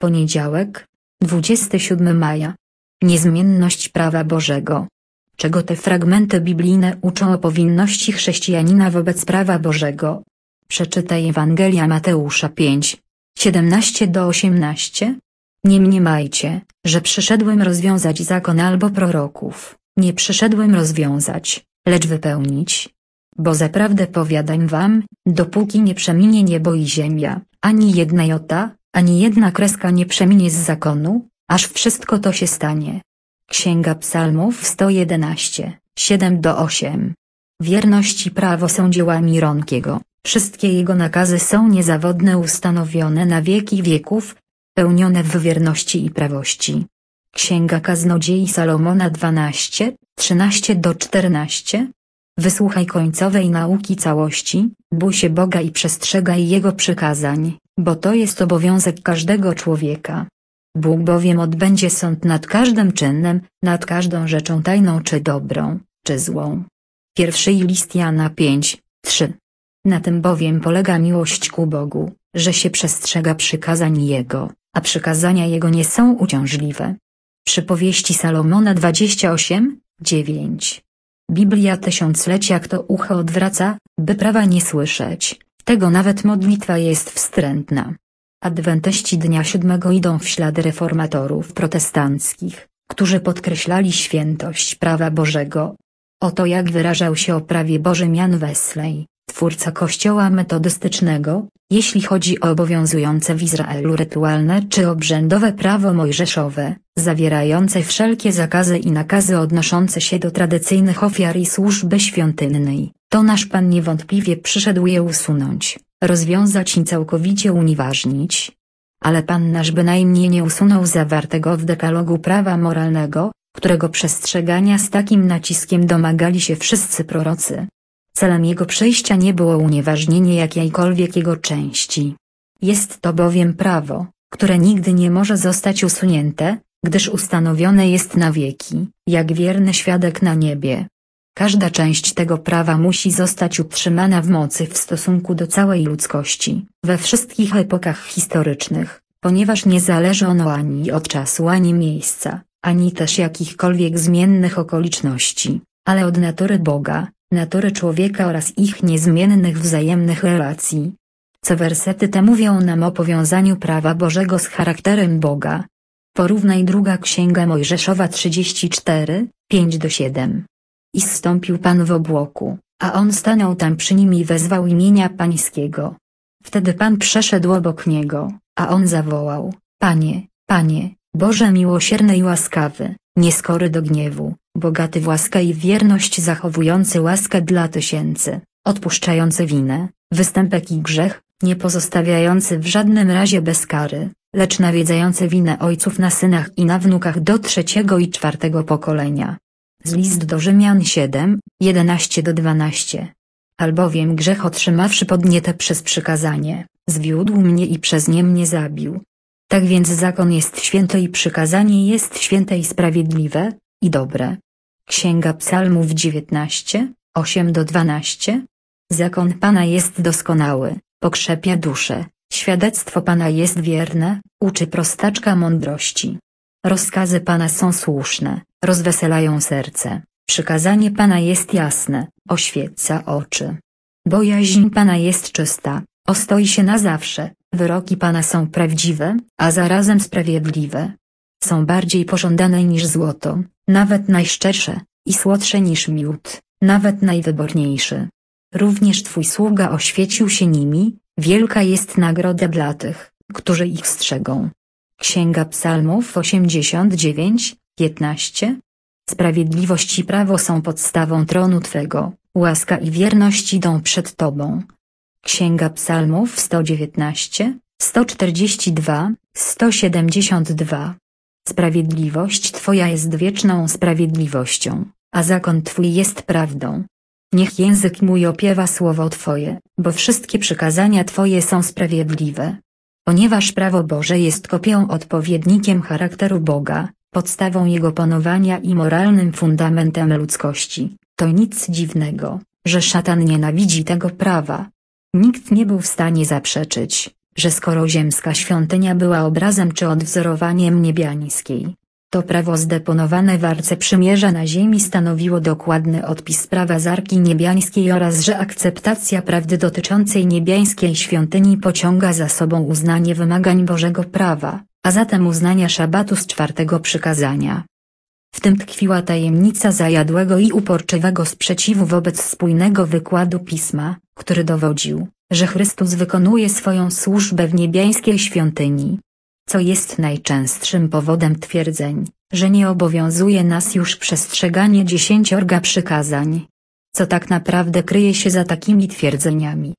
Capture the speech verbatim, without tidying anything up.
Poniedziałek, dwudziestego siódmego maja. Niezmienność prawa Bożego. Czego te fragmenty biblijne uczą o powinności chrześcijanina wobec prawa Bożego? Przeczytaj Ewangelia Mateusza pięć, siedemnaście do osiemnastu. Nie mniemajcie, że przyszedłem rozwiązać zakon albo proroków. Nie przyszedłem rozwiązać, lecz wypełnić. Bo zaprawdę powiadam wam, dopóki nie przeminie niebo i ziemia, ani jedna jota, ani jedna kreska nie przeminie z zakonu, aż wszystko to się stanie. Księga Psalmów sto jedenaście, siedem do ośmiu. Wierność i prawo są dziełami rąk Jego, wszystkie Jego nakazy są niezawodne, ustanowione na wieki wieków, pełnione w wierności i prawości. Księga Kaznodziei Salomona dwanaście, trzynaście do czternastu. Wysłuchaj końcowej nauki całości, bój się Boga i przestrzegaj Jego przykazań, bo to jest obowiązek każdego człowieka. Bóg bowiem odbędzie sąd nad każdym czynem, nad każdą rzeczą tajną czy dobrą, czy złą. Pierwszy list Jana pięć, trzy. Na tym bowiem polega miłość ku Bogu, że się przestrzega przykazań Jego, a przykazania Jego nie są uciążliwe. Przypowieści Salomona dwadzieścia osiem, dziewięć. Biblia tysiąclecia kto ucho odwraca, by prawa nie słyszeć, tego nawet modlitwa jest wstrętna. Adwentyści dnia siódmego idą w ślady reformatorów protestanckich, którzy podkreślali świętość prawa Bożego. Oto jak wyrażał się o prawie Bożym Jan Wesley, twórca kościoła metodystycznego, jeśli chodzi o obowiązujące w Izraelu rytualne czy obrzędowe prawo mojżeszowe, zawierające wszelkie zakazy i nakazy odnoszące się do tradycyjnych ofiar i służby świątynnej, to nasz Pan niewątpliwie przyszedł je usunąć, rozwiązać i całkowicie unieważnić. Ale Pan nasz bynajmniej nie usunął zawartego w dekalogu prawa moralnego, którego przestrzegania z takim naciskiem domagali się wszyscy prorocy. Celem Jego przyjścia nie było unieważnienie jakiejkolwiek Jego części. Jest to bowiem prawo, które nigdy nie może zostać usunięte, gdyż ustanowione jest na wieki, jak wierny świadek na niebie. Każda część tego prawa musi zostać utrzymana w mocy w stosunku do całej ludzkości, we wszystkich epokach historycznych, ponieważ nie zależy ono ani od czasu ani miejsca, ani też jakichkolwiek zmiennych okoliczności, ale od natury Boga, natury człowieka oraz ich niezmiennych wzajemnych relacji. Co wersety te mówią nam o powiązaniu prawa Bożego z charakterem Boga. Porównaj druga Księga Mojżeszowa trzydzieści cztery, pięć do siedmiu. I zstąpił Pan w obłoku, a on stanął tam przy nim i wezwał imienia Pańskiego. Wtedy Pan przeszedł obok niego, a on zawołał: Panie, Panie, Boże miłosierny i łaskawy, nieskory do gniewu, bogaty w łaskę i wierność, zachowujący łaskę dla tysięcy, odpuszczający winę, występek i grzech, nie pozostawiający w żadnym razie bez kary, lecz nawiedzający winę ojców na synach i na wnukach do trzeciego i czwartego pokolenia. Z list do Rzymian siedem, jedenaście do dwunastu. Albowiem grzech, otrzymawszy podnietę przez przykazanie, zwiódł mnie i przez nie mnie zabił. Tak więc zakon jest święty i przykazanie jest święte i sprawiedliwe, i dobre. Księga Psalmów dziewiętnaście, osiem do dwunastu. Zakon Pana jest doskonały, pokrzepia duszę, świadectwo Pana jest wierne, uczy prostaczka mądrości. Rozkazy Pana są słuszne, rozweselają serce, przykazanie Pana jest jasne, oświeca oczy. Bojaźń Pana jest czysta, ostoi się na zawsze, wyroki Pana są prawdziwe, a zarazem sprawiedliwe. Są bardziej pożądane niż złoto, nawet najszczersze, i słodsze niż miód, nawet najwyborniejszy. Również Twój sługa oświecił się nimi, wielka jest nagroda dla tych, którzy ich strzegą. Księga Psalmów osiemdziesiąt dziewięć, piętnaście. Sprawiedliwość i prawo są podstawą tronu Twego, łaska i wierność idą przed Tobą. Księga Psalmów sto dziewiętnaście, sto czterdzieści dwa, sto siedemdziesiąt dwa. Sprawiedliwość Twoja jest wieczną sprawiedliwością, a zakon Twój jest prawdą. Niech język mój opiewa słowo Twoje, bo wszystkie przykazania Twoje są sprawiedliwe. Ponieważ prawo Boże jest kopią, odpowiednikiem charakteru Boga, podstawą Jego panowania i moralnym fundamentem ludzkości, to nic dziwnego, że szatan nienawidzi tego prawa. Nikt nie był w stanie zaprzeczyć, że skoro ziemska świątynia była obrazem czy odwzorowaniem niebiańskiej, to prawo zdeponowane w Arce Przymierza na ziemi stanowiło dokładny odpis prawa z Arki Niebiańskiej oraz że akceptacja prawdy dotyczącej niebiańskiej świątyni pociąga za sobą uznanie wymagań Bożego prawa, a zatem uznania szabatu z czwartego przykazania. W tym tkwiła tajemnica zajadłego i uporczywego sprzeciwu wobec spójnego wykładu Pisma, który dowodził, że Chrystus wykonuje swoją służbę w niebiańskiej świątyni. Co jest najczęstszym powodem twierdzeń, że nie obowiązuje nas już przestrzeganie dziesięciorga przykazań. Co tak naprawdę kryje się za takimi twierdzeniami?